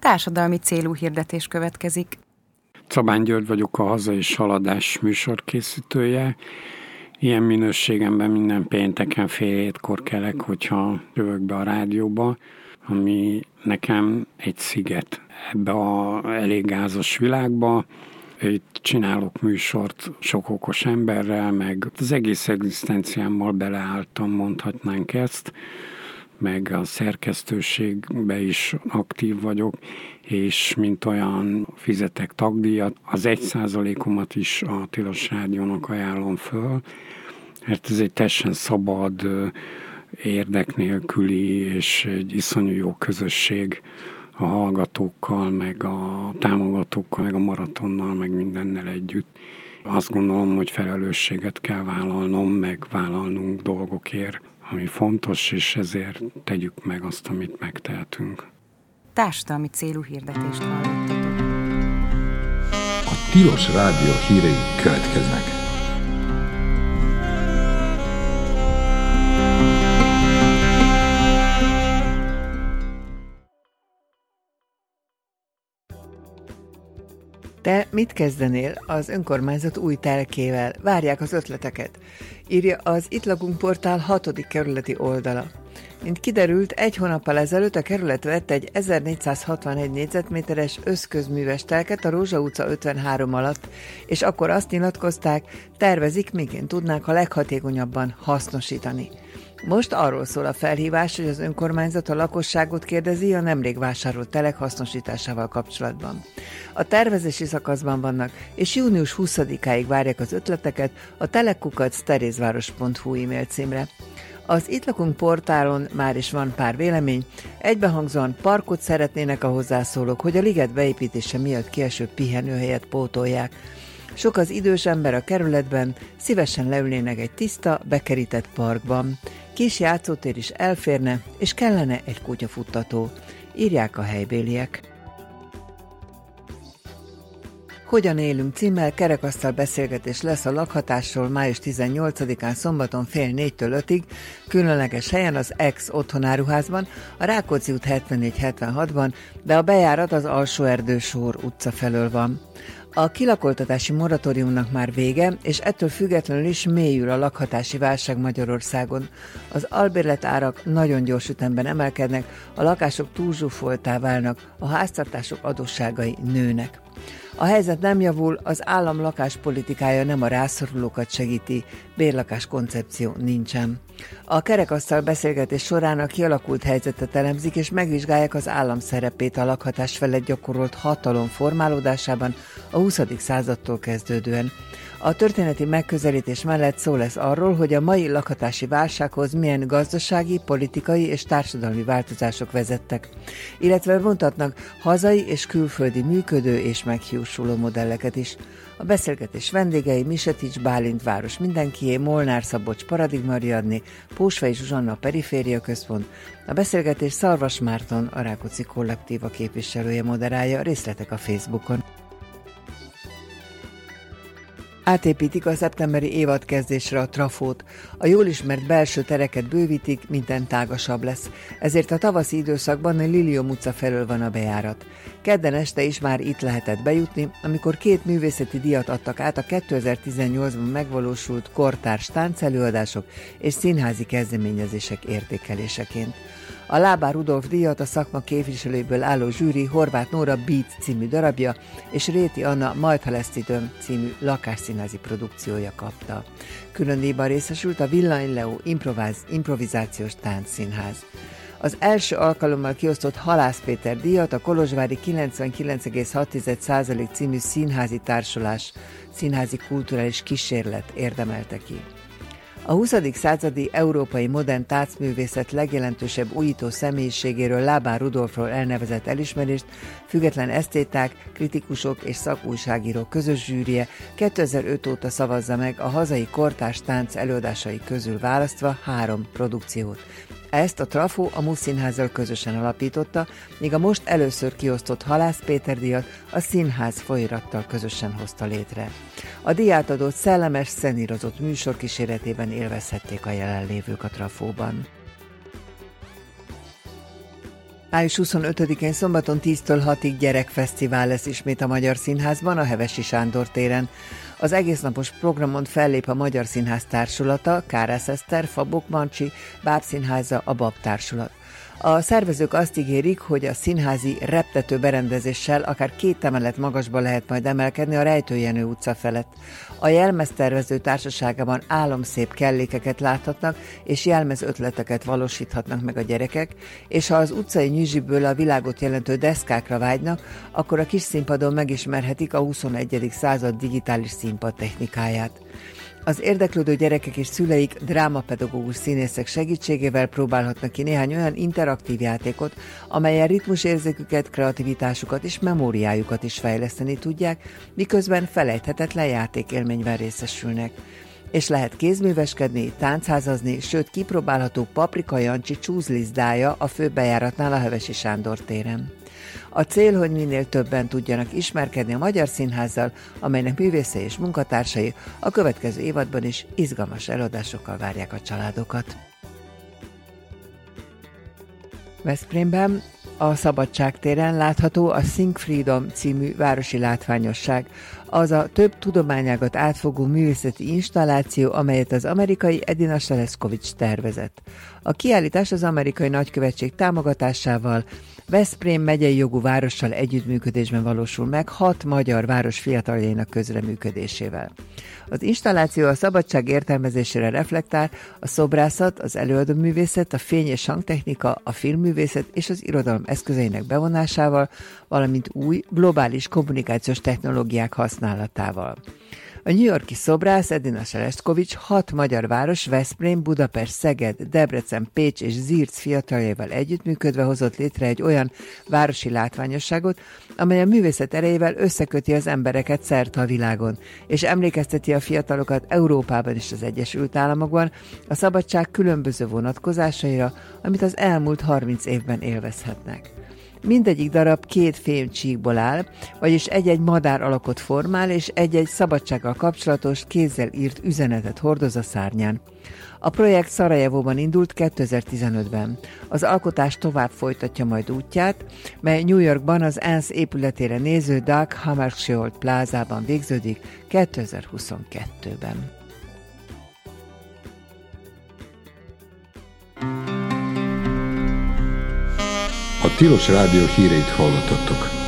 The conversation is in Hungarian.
társadalmi célú hirdetés következik. Szabány György vagyok, a Haza és Haladás műsorkészítője. Ilyen minőségemben minden pénteken 6:30 kelek, hogyha jövök be a rádióba, ami nekem egy sziget ebbe a elég gázos világba. Itt csinálok műsort sok okos emberrel, meg az egész egzisztenciámmal beleálltam, mondhatnánk ezt, meg a szerkesztőségbe is aktív vagyok, és mint olyan fizetek tagdíjat, az 1%-omat is a Tilos Rádiónak ajánlom föl, mert ez egy teljesen szabad, érdek nélküli és egy iszonyú jó közösség a hallgatókkal, meg a támogatókkal, meg a maratonnal, meg mindennel együtt. Azt gondolom, hogy felelősséget kell vállalnom, meg vállalnunk dolgokért, ami fontos, és ezért tegyük meg azt, amit megtehetünk. Társadalmi célú hirdetést hallottatok. A Tilos Rádió hírei következnek. Te mit kezdenél az önkormányzat új telkével? Várják az ötleteket, írja az Itt lakunk portál 6. kerületi oldala. Mint kiderült, 1 hónappal ezelőtt a kerület vett egy 1461 négyzetméteres összközműves telket a Rózsa utca 53 alatt, és akkor azt nyilatkozták, tervezik, miként tudnák a leghatékonyabban hasznosítani. Most arról szól a felhívás, hogy az önkormányzat a lakosságot kérdezi a nemrég vásárolt telek hasznosításával kapcsolatban. A tervezési szakaszban vannak, és június 20-áig várják az ötleteket a telekkukac@terézváros.hu e-mail címre. Az Itt lakunk portálon már is van pár vélemény, egybehangzóan parkot szeretnének a hozzászólók, hogy a liget beépítése miatt kieső pihenőhelyet pótolják. Sok az idős ember a kerületben, szívesen leülnének egy tiszta, bekerített parkban. Kis játszótér is elférne, és kellene egy kutyafuttató, írják a helybéliek. Hogyan élünk címmel kerekasztal beszélgetés lesz a lakhatásról május 18-án szombaton 3:30-től 5-ig, különleges helyen az Ex otthonáruházban, a Rákóczi út 74-76-ban, de a bejárat az Alsó-Erdősor utca felől van. A kilakoltatási moratóriumnak már vége, és ettől függetlenül is mélyül a lakhatási válság Magyarországon. Az albérlet árak nagyon gyors ütemben emelkednek, a lakások túlzsúfolttá válnak, a háztartások adósságai nőnek. A helyzet nem javul, az állam lakáspolitikája nem a rászorulókat segíti, bérlakás koncepció nincsen. A kerekasztal beszélgetés során a kialakult helyzetet elemzik, és megvizsgálják az állam szerepét a lakhatás felett gyakorolt hatalom formálódásában a 20. századtól kezdődően. A történeti megközelítés mellett szó lesz arról, hogy a mai lakhatási válsághoz milyen gazdasági, politikai és társadalmi változások vezettek, illetve vontatnak hazai és külföldi működő és meghiúsuló modelleket is. A beszélgetés vendégei Misetics Bálint város mindenkié, Molnár Szabolcs Paradigma Ariadné, Pósfai Zsuzsanna Periféria Központ. A beszélgetés Szarvas Márton, a Rákóczi Kollektíva képviselője moderálja, részletek a Facebookon. Átépítik a szeptemberi évadkezdésre a trafót. A jól ismert belső tereket bővítik, minden tágasabb lesz. Ezért a tavaszi időszakban a Lilium utca felől van a bejárat. Kedden este is már itt lehetett bejutni, amikor 2 művészeti díjat adtak át a 2018-ban megvalósult kortárs táncelőadások és színházi kezdeményezések értékeléseként. A Lábár Rudolf díjat a szakma képviselőiből álló zsűri Horváth Nóra Beat című darabja és Réti Anna Majd ha lesz időm című lakásszínházi produkciója kapta. Külön díjban részesült a Villany Leo improvizációs táncszínház. Az első alkalommal kiosztott Halász Péter díjat a kolozsvári 99,6% című színházi társulás, színházi kulturális kísérlet érdemelte ki. A 20. századi európai modern táncművészet legjelentősebb újító személyiségéről, Lábár Rudolfról elnevezett elismerést független esztéták, kritikusok és szakújságírók közös zsűrie 2005 óta szavazza meg a hazai kortárs tánc előadásai közül választva 3 produkciót. Ezt a Trafó a MUF Színházzal közösen alapította, míg a most először kiosztott Halász Péter díjat a Színház folyóirattal közösen hozta létre. A díjátadót szellemes, szenírozott műsor kíséretében élvezhették a jelenlévők a Trafóban. Május 25-én szombaton 10-től 6-ig gyerekfesztivál lesz ismét a Magyar Színházban, a Hevesi Sándor téren. Az egésznapos programon fellép a Magyar Színház Társulata, Kárász Eszter, Fabok Mancsi, Bábszínháza, a Bab Társulat. A szervezők azt ígérik, hogy a színházi reptető berendezéssel akár 2 emelet magasba lehet majd emelkedni a Rejtőjenő utca felett. A jelmeztervező társaságában álomszép kellékeket láthatnak, és jelmez ötleteket valósíthatnak meg a gyerekek, és ha az utcai nyüzsiből a világot jelentő deszkákra vágynak, akkor a kis színpadon megismerhetik a 21. század digitális színpad technikáját. Az érdeklődő gyerekek és szüleik drámapedagógus színészek segítségével próbálhatnak ki néhány olyan interaktív játékot, amelyen ritmusérzéküket, kreativitásukat és memóriájukat is fejleszteni tudják, miközben felejthetetlen játékélményben részesülnek. És lehet kézműveskedni, táncházazni, sőt kipróbálható Paprika Jancsi csúzlizdája a főbejáratnál a Hevesi Sándor téren. A cél, hogy minél többen tudjanak ismerkedni a Magyar Színházzal, amelynek művészei és munkatársai a következő évadban is izgalmas előadásokkal várják a családokat. Veszprémben a Szabadság téren látható a Think Freedom című városi látványosság. Az a több tudományágat átfogó művészeti installáció, amelyet az amerikai Edina Seleszkovics tervezett. A kiállítás az amerikai nagykövetség támogatásával, Veszprém megyei jogú várossal együttműködésben valósul meg 6 magyar város fiataljainak közreműködésével. Az installáció a szabadság értelmezésére reflektál, a szobrászat, az előadóművészet, a fény- és hangtechnika, a filmművészet és az irodalom eszközeinek bevonásával, valamint új, globális kommunikációs technológiák használatával. A New York-i szobrász Edina Seleszkovics 6 magyar város, Veszprém, Budapest, Szeged, Debrecen, Pécs és Zirc fiataljaival együttműködve hozott létre egy olyan városi látványosságot, amely a művészet erejével összeköti az embereket szerte a világon, és emlékezteti a fiatalokat Európában és az Egyesült Államokban a szabadság különböző vonatkozásaira, amit az elmúlt 30 évben élvezhetnek. Mindegyik darab 2 fémcsíkból áll, vagyis egy-egy madár alakot formál, és egy-egy szabadsággal kapcsolatos, kézzel írt üzenetet hordoz a szárnyán. A projekt Szarajevóban indult 2015-ben. Az alkotás tovább folytatja majd útját, mely New Yorkban az ENSZ épületére néző Dag Hammarskjöld plázában végződik 2022-ben. A Tilos Rádió híreit hallottatok.